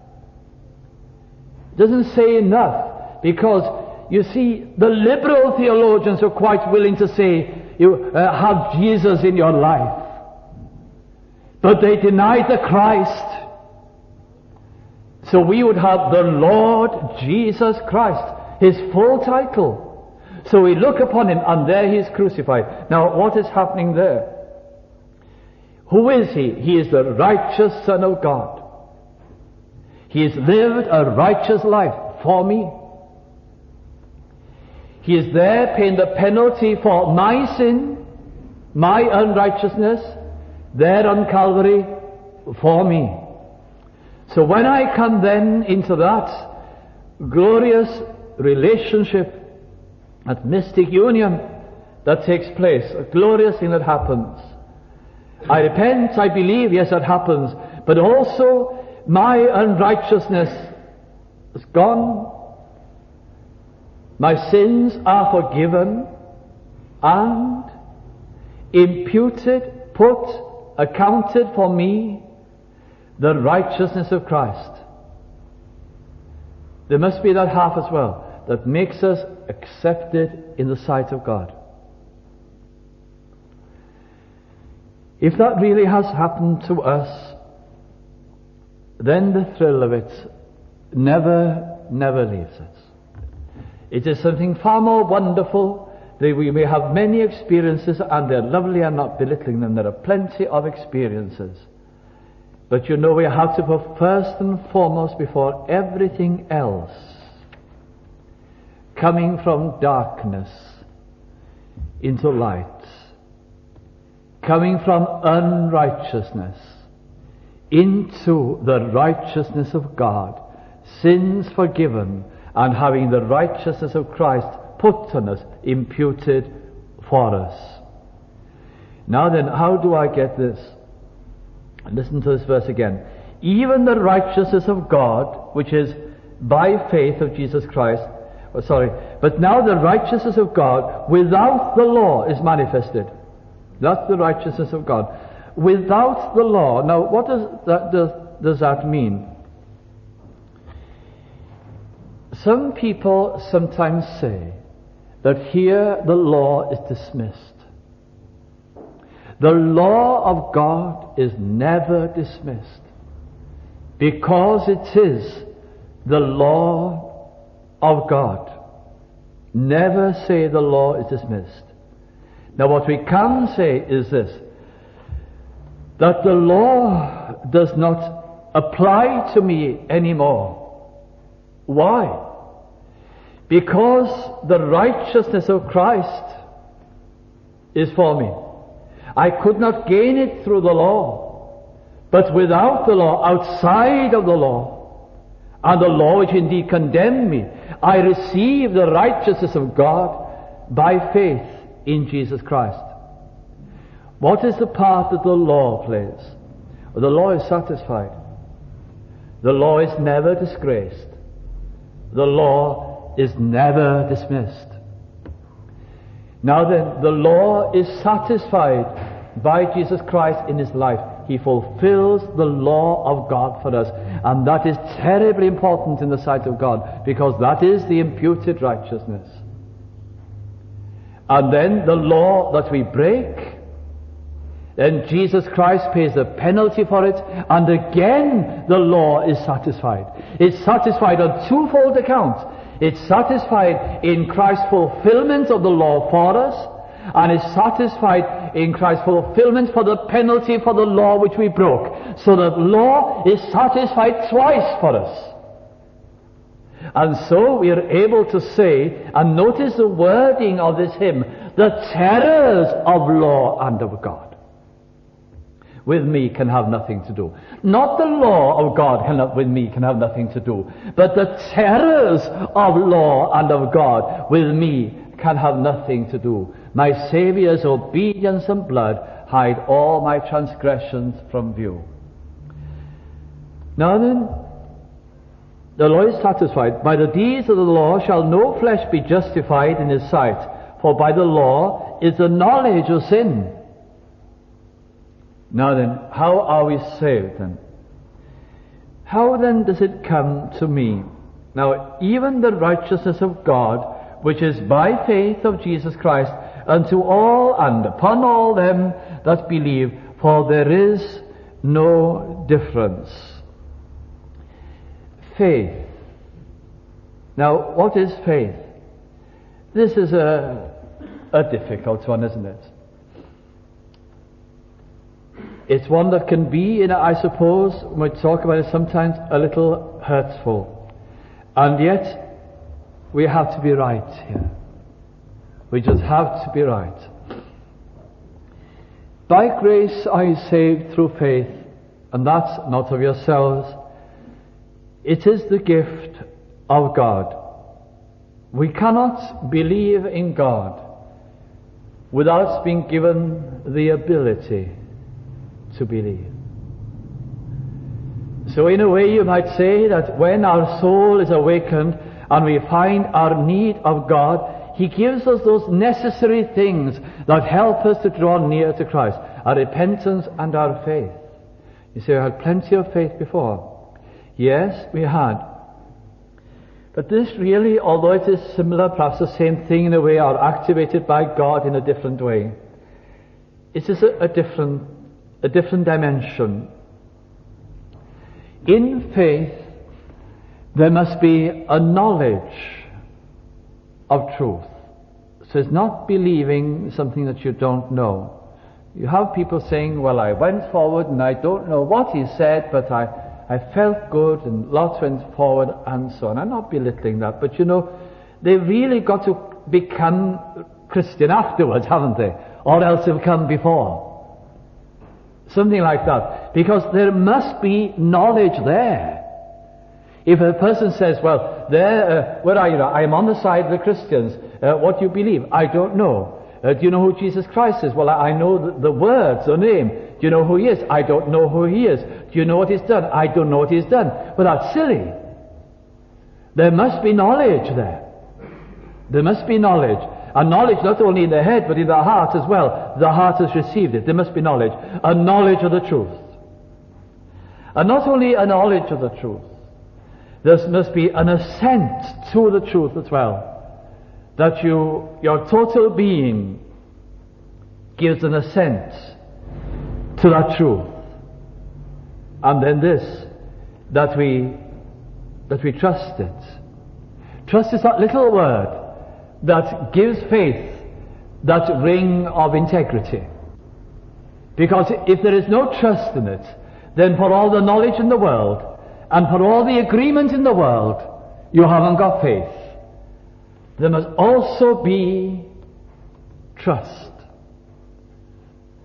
It doesn't say enough, because you see, the liberal theologians are quite willing to say you uh, have Jesus in your life, but they deny the Christ. So we would have the Lord Jesus Christ, His full title. So we look upon Him, and there He is crucified. Now what is happening there? Who is He? He is the righteous Son of God. He has lived a righteous life for me. He is there paying the penalty for my sin, my unrighteousness, there on Calvary for me. So when I come then into that glorious relationship, that mystic union that takes place, a glorious thing that happens. I repent, I believe, yes, that happens, but also my unrighteousness is gone. My sins are forgiven and imputed, put, accounted for me, the righteousness of Christ. There must be that half as well, that makes us accepted in the sight of God. If that really has happened to us, then the thrill of it never, never leaves us. It is something far more wonderful. That we may have many experiences, and they're lovely. I'm not belittling them. There are plenty of experiences. But you know, we have to put first and foremost before everything else, coming from darkness into light, coming from unrighteousness into the righteousness of God, sins forgiven, and having the righteousness of Christ put on us, imputed for us. Now then, how do I get this? Listen to this verse again. Even the righteousness of God, which is by faith of Jesus Christ, oh, sorry, but now the righteousness of God without the law is manifested. That's the righteousness of God. Without the law. Now, what does that, does, does that mean? Some people sometimes say that here the law is dismissed. The law of God is never dismissed, because it is the law of God. Never say the law is dismissed. Now what we can say is this, that the law does not apply to me anymore. Why? Because the righteousness of Christ is for me. I could not gain it through the law, but without the law, outside of the law, and the law which indeed condemned me, I receive the righteousness of God by faith in Jesus Christ. What is the part that the law plays? Well, the law is satisfied. The law is never disgraced. The law is never dismissed. Now then, the law is satisfied by Jesus Christ in his life. He fulfills the law of God for us. And that is terribly important in the sight of God, because that is the imputed righteousness. And then the law that we break, then Jesus Christ pays the penalty for it, and again the law is satisfied. It's satisfied on twofold accounts. It's satisfied in Christ's fulfillment of the law for us, and is satisfied in Christ's fulfillment for the penalty for the law which we broke. So that law is satisfied twice for us. And so we are able to say, and notice the wording of this hymn, the terrors of law and of God with me can have nothing to do. Not the law of God can, with me can have nothing to do, but the terrors of law and of God with me can have nothing to do. My Saviour's obedience and blood hide all my transgressions from view. Now then, the law is satisfied. By the deeds of the law shall no flesh be justified in his sight, for by the law is the knowledge of sin. Now then, how are we saved then? How then does it come to me? Now, even the righteousness of God, which is by faith of Jesus Christ, unto all and upon all them that believe, for there is no difference. Faith. Now, what is faith? This is a, a difficult one, isn't it? It's one that can be, you know, I suppose, when we talk about it, sometimes a little hurtful. And yet, we have to be right here. We just have to be right. By grace are you saved through faith, and that's not of yourselves. It is the gift of God. We cannot believe in God without being given the ability to believe. So in a way you might say that when our soul is awakened and we find our need of God, He gives us those necessary things that help us to draw near to Christ, our repentance and our faith. You say, I had plenty of faith before. Yes, we had. But this really, although it is similar, perhaps the same thing in a way, are activated by God in a different way. It is a, a different, a different dimension. In faith, there must be a knowledge of truth. So it's not believing something that you don't know. You have people saying, well, I went forward and I don't know what he said, but I, I felt good and lots went forward and so on. I'm not belittling that, but you know, they really got to become Christian afterwards, haven't they? Or else they've come before. Something like that. Because there must be knowledge there. If a person says, well, there, uh, where are you now? I'm on the side of the Christians. Uh, what do you believe? I don't know. Uh, do you know who Jesus Christ is? Well, I, I know the, the words, the name. Do you know who he is? I don't know who he is. Do you know what he's done? I don't know what he's done. But that's silly. There must be knowledge there. There must be knowledge. And knowledge not only in the head, but in the heart as well. The heart has received it. There must be knowledge. A knowledge of the truth. And not only a knowledge of the truth. There must be an assent to the truth as well. That you, your total being gives an assent to that truth. And then this, that we, that we trust it. Trust is that little word that gives faith that ring of integrity. Because if there is no trust in it, then for all the knowledge in the world, and for all the agreement in the world, you haven't got faith. There must also be trust.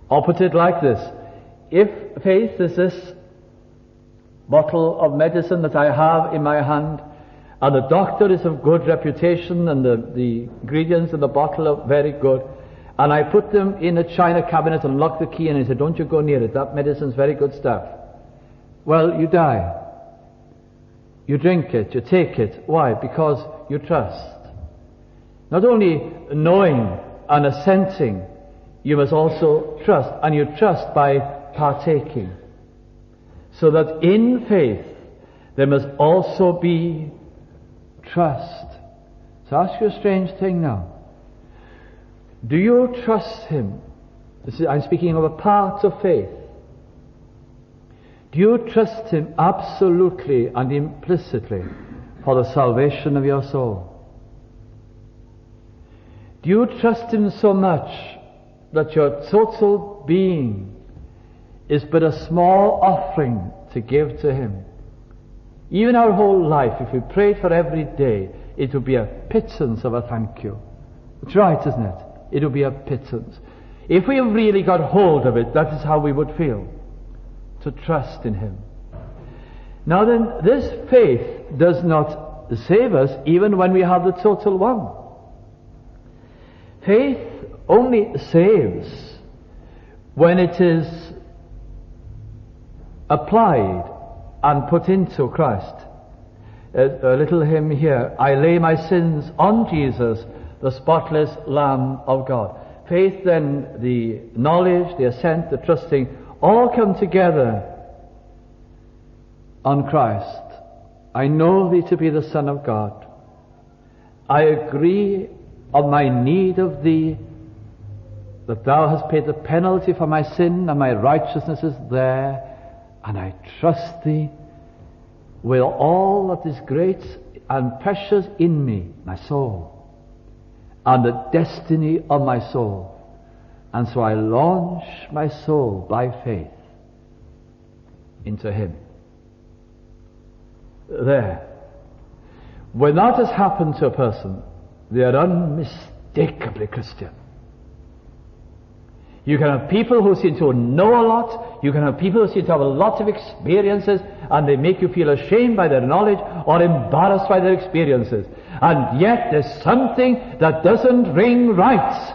Or put it like this: if faith is this bottle of medicine that I have in my hand, and the doctor is of good reputation, and the, the ingredients in the bottle are very good, and I put them in a china cabinet and lock the key, and I said, don't you go near it, that medicine's very good stuff. Well, you die. You drink it, you take it. Why? Because you trust. Not only knowing and assenting, you must also trust, and you trust by partaking. So that in faith there must also be trust. So I ask you a strange thing now. Do you trust him? This is, I'm speaking of a part of faith. Do you trust him absolutely and implicitly for the salvation of your soul? Do you trust him so much that your total being is but a small offering to give to him? Even our whole life, if we prayed for every day, it would be a pittance of a thank you. It's right, isn't it? It would be a pittance. If we have really got hold of it, that is how we would feel. To trust in him. Now then, this faith does not save us even when we have the total one. Faith only saves when it is applied and put into Christ. A, a little hymn here: I lay my sins on Jesus, the spotless Lamb of God. Faith, then, the knowledge, the assent, the trusting, all come together on Christ. I know thee to be the Son of God. I agree of my need of thee, that thou hast paid the penalty for my sin and my righteousness is there, and I trust thee with all that is great and precious in me, my soul, and the destiny of my soul. And so I launch my soul by faith into him. There. When that has happened to a person, they are unmistakably Christian. You can have people who seem to know a lot, you can have people who seem to have a lot of experiences, and they make you feel ashamed by their knowledge or embarrassed by their experiences. And yet there's something that doesn't ring right.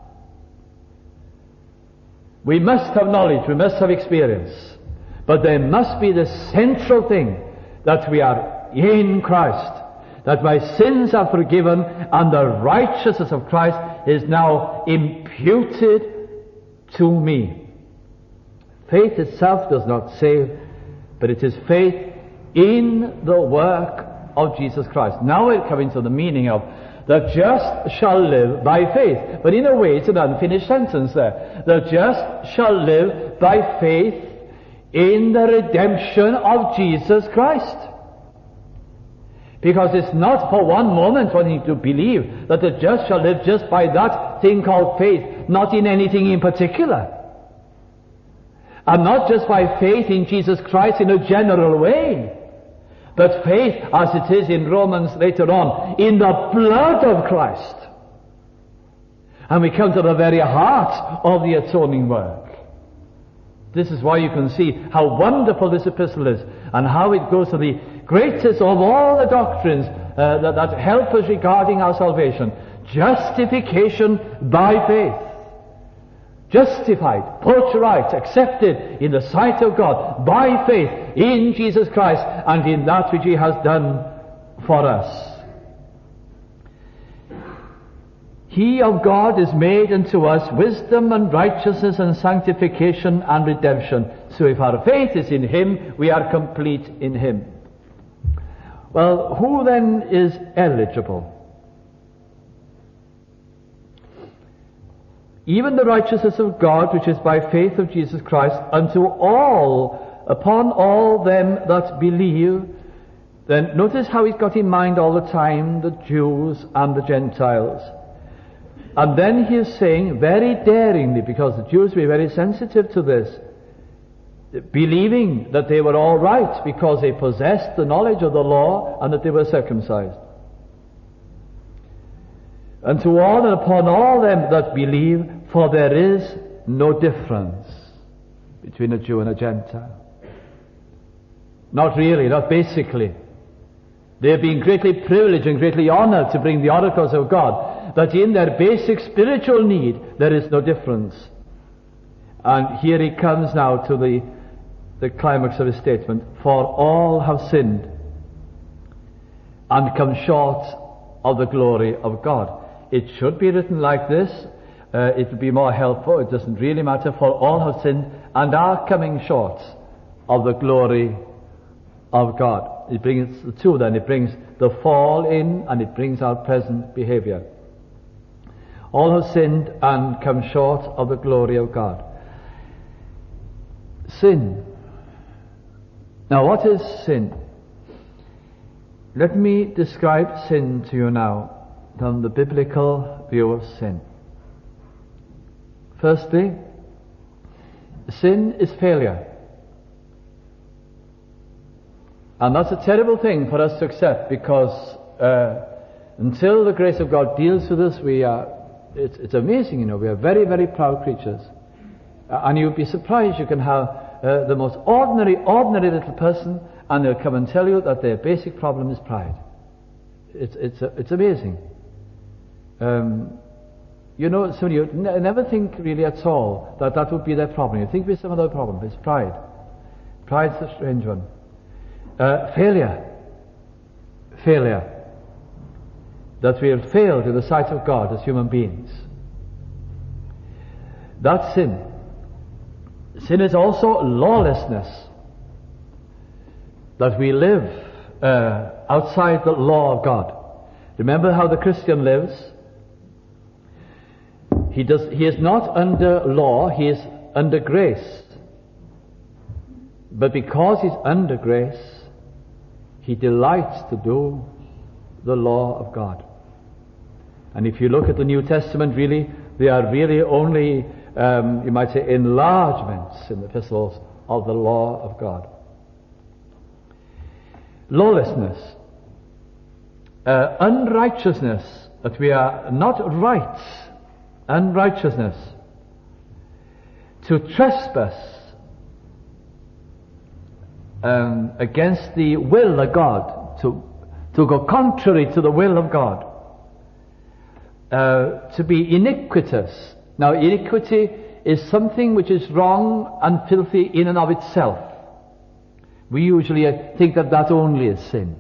We must have knowledge, we must have experience, but there must be the central thing, that we are in Christ, that my sins are forgiven and the righteousness of Christ is now imputed to me. Faith itself does not save, but it is faith in the work of Jesus Christ. Now we're coming to the meaning of the just shall live by faith. But in a way it's an unfinished sentence there. The just shall live by faith in the redemption of Jesus Christ. Because it's not for one moment wanting to believe that the just shall live just by that thing called faith, not in anything in particular. And not just by faith in Jesus Christ in a general way, but faith, as it is in Romans later on, in the blood of Christ. And we come to the very heart of the atoning work. This is why you can see how wonderful this epistle is, and how it goes to the greatest of all the doctrines uh, that, that help us regarding our salvation. Justification by faith. Justified, put right, accepted in the sight of God by faith in Jesus Christ and in that which he has done for us. He of God is made unto us wisdom and righteousness and sanctification and redemption. So if our faith is in him, we are complete in him. Well, who then is eligible? Even the righteousness of God, which is by faith of Jesus Christ, unto all, upon all them that believe. Then notice how he's got in mind all the time the Jews and the Gentiles. And then he is saying very daringly, because the Jews were very sensitive to this, believing that they were all right because they possessed the knowledge of the law and that they were circumcised. And to all and upon all them that believe, for there is no difference between a Jew and a Gentile. Not really, not basically. They have been greatly privileged and greatly honored to bring the oracles of God, but in their basic spiritual need, there is no difference. And here he comes now to the, the climax of his statement. For all have sinned and come short of the glory of God. It should be written like this. Uh, it would be more helpful. It doesn't really matter. For all have sinned and are coming short of the glory of God. It brings the two then. It brings the fall in and it brings our present behavior. All have sinned and come short of the glory of God. Sin. Now what is sin? Let me describe sin to you now from the biblical view of sin. Firstly, sin is failure. And that's a terrible thing for us to accept, because uh, until the grace of God deals with us, we are, it's, it's amazing, you know, we are very, very proud creatures. Uh, and you'd be surprised, you can have uh, the most ordinary, ordinary little person, and they'll come and tell you that their basic problem is pride. It's, it's, uh, it's amazing. Um, you know, some of you n- never think really at all that that would be their problem. You think it's some other problem. It's pride. Pride's a strange one. Uh, failure. Failure. That we have failed in the sight of God as human beings. That's sin. Sin is also lawlessness. That we live uh, outside the law of God. Remember how the Christian lives? He does. He is not under law, he is under grace. But because he's under grace, he delights to do the law of God. And if you look at the New Testament, really, they are really only, um, you might say, enlargements in the epistles of the law of God. Lawlessness. Uh, unrighteousness, that we are not right. Unrighteousness. To trespass um, against the will of God, to, to go contrary to the will of God. Uh, to be iniquitous. Now, iniquity is something which is wrong and filthy in and of itself. We usually think that that only is sin.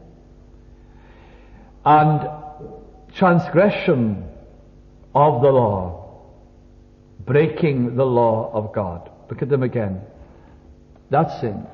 And transgression of the law, breaking the law of God. Look at them again. That's sin.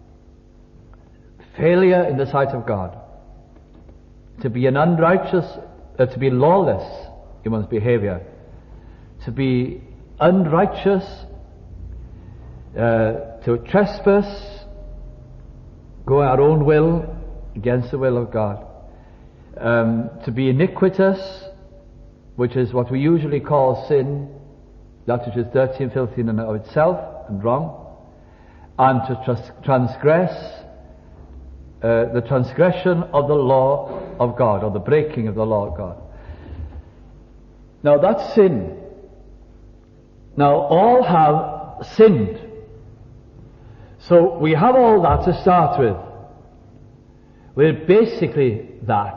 Failure in the sight of God. To be an unrighteous, uh, to be lawless in one's behavior. To be unrighteous, uh, to trespass, go our own will against the will of God. Um, to be iniquitous, which is what we usually call sin, that which is dirty and filthy in and of itself and wrong, and to trans- transgress, uh, the transgression of the law of God, or the breaking of the law of God. Now that's sin. Now all have sinned. So we have all that to start with. We're basically that.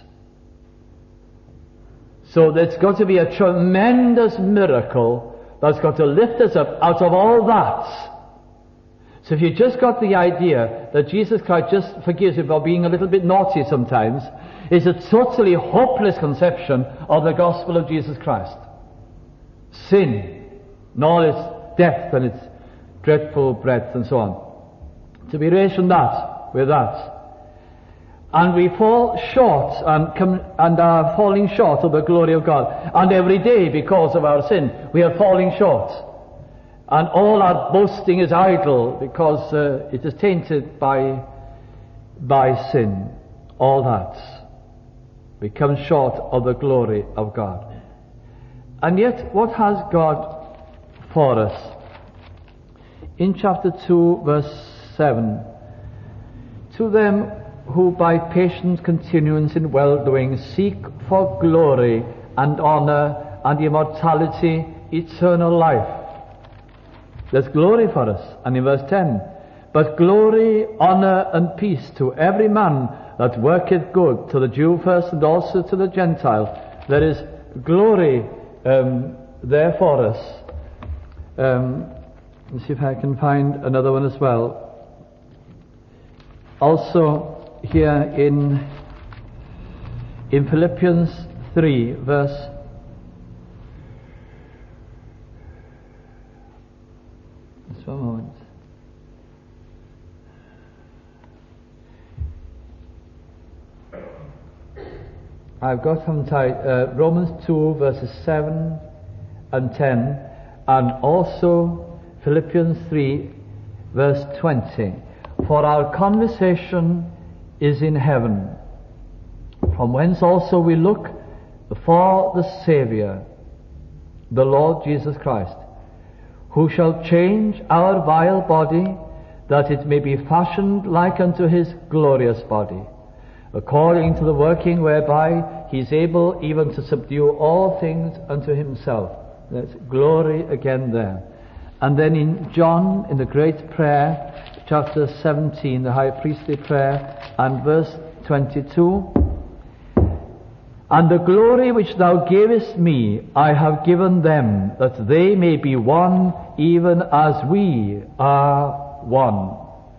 So there's got to be a tremendous miracle that's got to lift us up out of all that. So if you just got the idea that Jesus Christ just forgives you for being a little bit naughty sometimes, it's a totally hopeless conception of the gospel of Jesus Christ. Sin, and all its depth and its dreadful breadth and so on. To be raised from that, with that. And we fall short and come and are falling short of the glory of God. And every day, because of our sin, we are falling short. And all our boasting is idle, because uh, it is tainted by by sin. All that. We come short of the glory of God. And yet, what has God for us? In chapter two, verse seven, to them who by patient continuance in well-doing seek for glory and honor and immortality, eternal life. There's glory for us. And in verse ten, but glory, honour, and peace to every man that worketh good, to the Jew first and also to the Gentile. There is glory um, there for us. Um, let's see if I can find another one as well. Also here in in Philippians three, verse just one moment. I've got some time, uh, Romans two verses seven and ten, and also Philippians three verse twenty. For our conversation is in heaven, from whence also we look for the Saviour, the Lord Jesus Christ, who shall change our vile body, that it may be fashioned like unto his glorious body, according to the working whereby he is able even to subdue all things unto himself. That's glory again there. And then in John, in the great prayer, chapter seventeen, the high priestly prayer, and verse twenty-two, and the glory which thou gavest me I have given them, that they may be one, even as we are one.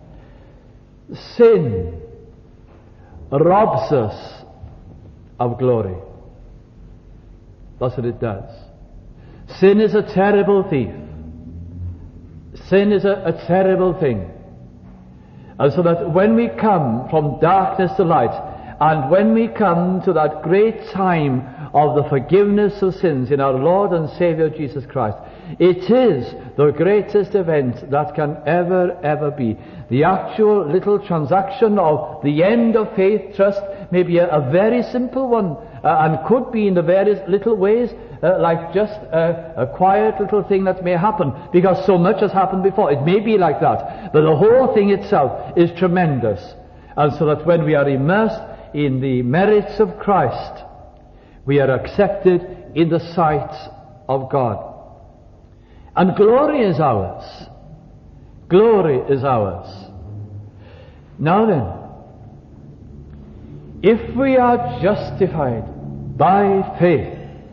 Sin robs us of glory. That's what it does. Sin is a terrible thief. Sin is a, a terrible thing. And so that when we come from darkness to light, and when we come to that great time of the forgiveness of sins in our Lord and Saviour Jesus Christ, it is the greatest event that can ever, ever be. The actual little transaction of the end of faith, trust, may be a, a very simple one, uh, and could be in the various little ways, uh, like just a, a quiet little thing that may happen, because so much has happened before. It may be like that, but the whole thing itself is tremendous. And so that when we are immersed in the merits of Christ, we are accepted in the sight of God. And glory is ours. Glory is ours. Now then, if we are justified by faith,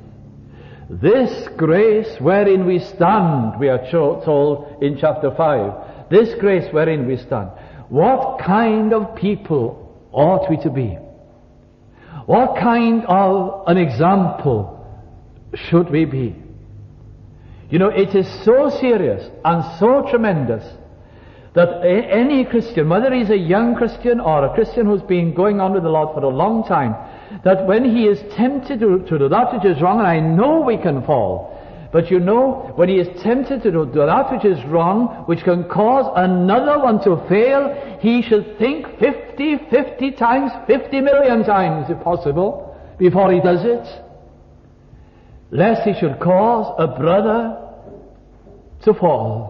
this grace wherein we stand, we are told in chapter five, this grace wherein we stand, what kind of people ought we to be? What kind of an example should we be? You know, it is so serious and so tremendous that any Christian, whether he's a young Christian or a Christian who's been going on with the Lord for a long time, that when he is tempted to, to do that which is wrong, and I know we can fall, but you know, when he is tempted to do that which is wrong, which can cause another one to fail, he should think fifty, fifty times, fifty million times, if possible, before he does it, lest he should cause a brother to fall.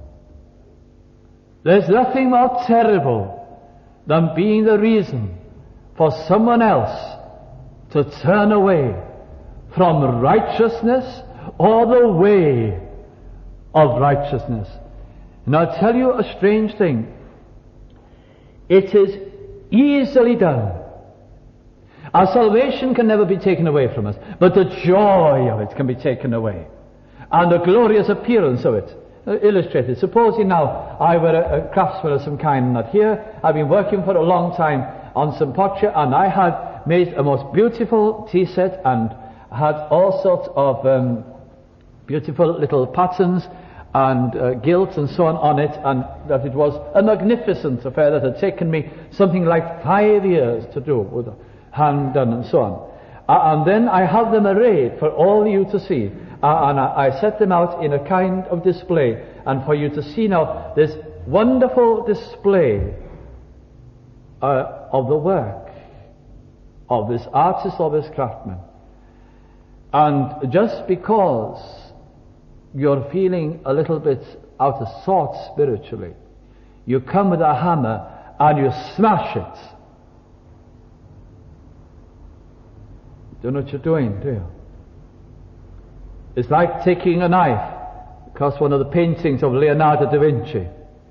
There's nothing more terrible than being the reason for someone else to turn away from righteousness or the way of righteousness. And I'll tell you a strange thing. It is easily done. Our salvation can never be taken away from us, but the joy of it can be taken away, and the glorious appearance of it. Uh, illustrated. Supposing now I were a, a craftsman of some kind, and that here I've been working for a long time on some pottery, and I had made a most beautiful tea set and had all sorts of um, beautiful little patterns and uh, gilts and so on on it, and that it was a magnificent affair that had taken me something like five years to do, with hand done and so on. Uh, and then I have them arrayed for all you to see. Uh, and I, I set them out in a kind of display, and for you to see now this wonderful display uh, of the work of this artist or this craftsman. And just because you're feeling a little bit out of sorts spiritually, you come with a hammer and you smash it. Don't know what you're doing, do you? It's like taking a knife across one of the paintings of Leonardo da Vinci.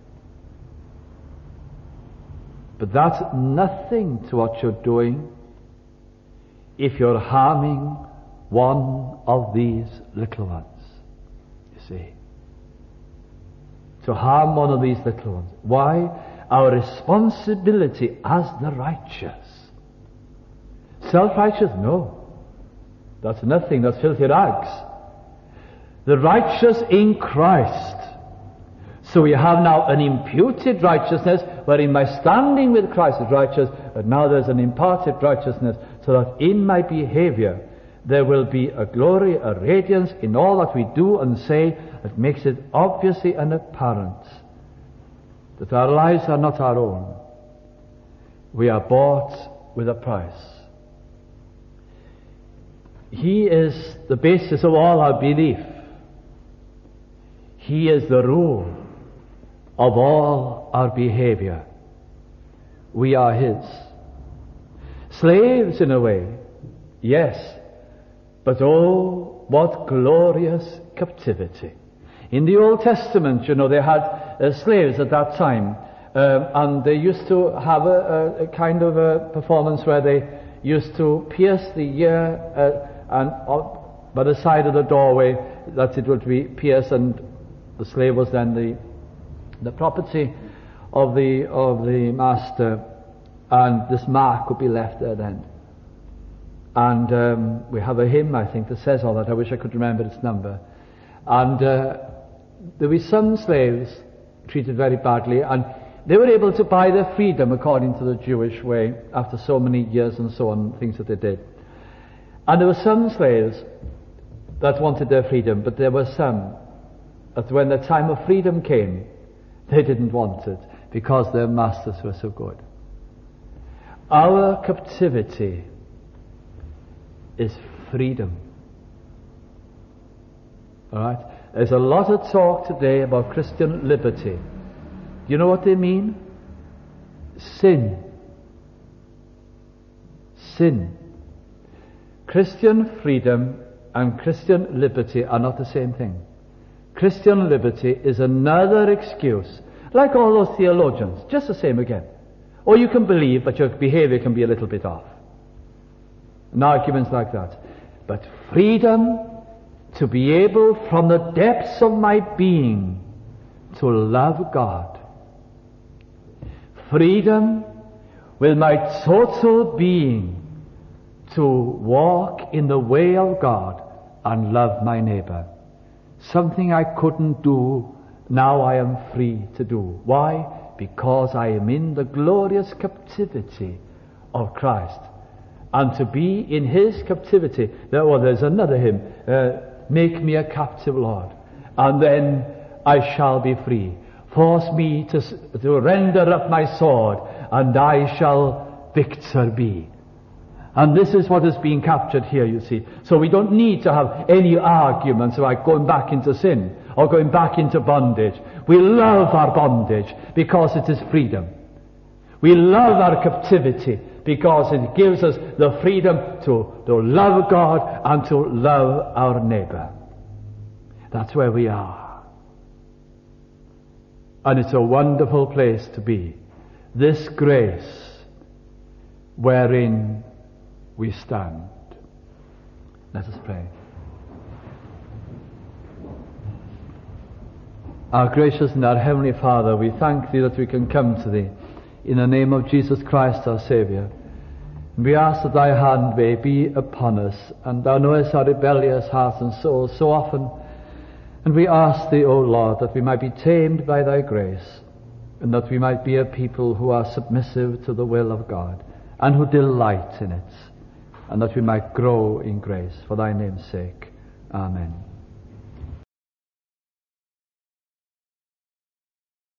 But that's nothing to what you're doing if you're harming one of these little ones. You see. To harm one of these little ones. Why? Our responsibility as the righteous. Self-righteous? No. That's nothing. That's filthy rags. The righteous in Christ. So we have now an imputed righteousness, wherein my standing with Christ is righteous, but now there's an imparted righteousness, so that in my behavior there will be a glory, a radiance in all that we do and say that makes it obviously and apparent that our lives are not our own. We are bought with a price. He is the basis of all our belief. He is the rule of all our behavior. We are His. Slaves in a way, yes, but oh, what glorious captivity. In the Old Testament, you know, they had uh, slaves at that time, uh, and they used to have a, a, a kind of a performance where they used to pierce the ear uh, and uh, by the side of the doorway, that it would be pierced, and the slave was then the the property of the of the master, and this mark would be left there then. And um, we have a hymn, I think, that says all that. I wish I could remember its number. And uh, there were some slaves treated very badly, and they were able to buy their freedom according to the Jewish way after so many years and so on, things that they did. And there were some slaves that wanted their freedom, but there were some that when the time of freedom came, they didn't want it because their masters were so good. Our captivity is freedom. Alright? There's a lot of talk today about Christian liberty. You know what they mean? Sin. Sin. Christian freedom and Christian liberty are not the same thing. Christian liberty is another excuse, like all those theologians, just the same again. Or you can believe, but your behavior can be a little bit off. And arguments like that. But freedom to be able from the depths of my being to love God. Freedom with my total being to walk in the way of God and love my neighbor. Something I couldn't do, now I am free to do. Why? Because I am in the glorious captivity of Christ. And to be in His captivity, there, well, there's another hymn, uh, make me a captive, Lord, and then I shall be free. Force me to, to render up my sword, and I shall victor be. And this is what is being captured here, you see. So we don't need to have any arguments about going back into sin or going back into bondage. We love our bondage because it is freedom. We love our captivity because it gives us the freedom to, to love God and to love our neighbor. That's where we are. And it's a wonderful place to be. This grace wherein we stand. Let us pray. Our gracious and our heavenly Father, we thank Thee that we can come to Thee in the name of Jesus Christ our Saviour. And we ask that Thy hand may be upon us, and Thou knowest our rebellious hearts and souls so often. And we ask Thee, O Lord, that we might be tamed by Thy grace, and that we might be a people who are submissive to the will of God, and who delight in it, and that we might grow in grace for Thy name's sake. Amen.